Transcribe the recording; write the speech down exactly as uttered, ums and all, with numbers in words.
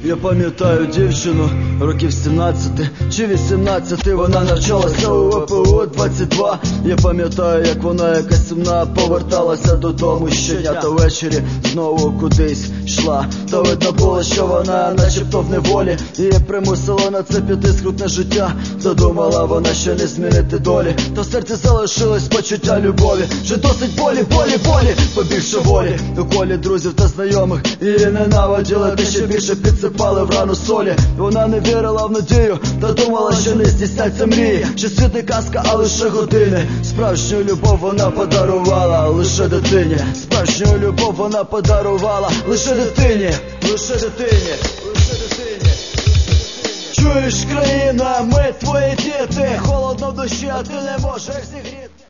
Я пам'ятаю дівчину, років сімнадцяти чи вісімнадцяти. Вона навчалася у В П У двадцять два. Я пам'ятаю, як вона якась сумна поверталася додому щодня, та ввечері знову кудись йшла. Та видно було, що вона начебто в неволі, її примусило на це піти скрутне життя. Задумала вона, що не змінити долі, та в серці залишилось почуття любові. Вже досить болі, болі, болі, побільше волі. У колі друзів та знайомих її ненавиділи, та ще більше підсипали в рану солі. Вона не вірила в надію, та думала, що не здійсняться мрії, що світ не казка, а лише години. Справжню любов вона подарувала лише дитині. Справжню любов вона подарувала лише дитині. Лише дитині. Лише дитині. Чуєш, країна, ми твої діти. Холодно в душі, а ти не можеш зігріти.